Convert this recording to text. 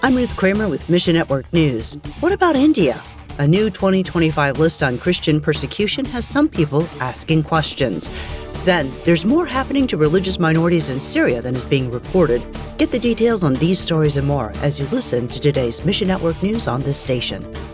I'm Ruth Kramer with Mission Network News. What about India? A new 2025 list on Christian persecution has some people asking questions. Then, there's more happening to religious minorities in Syria than is being reported. Get the details on these stories and more as you listen to today's Mission Network News on this station.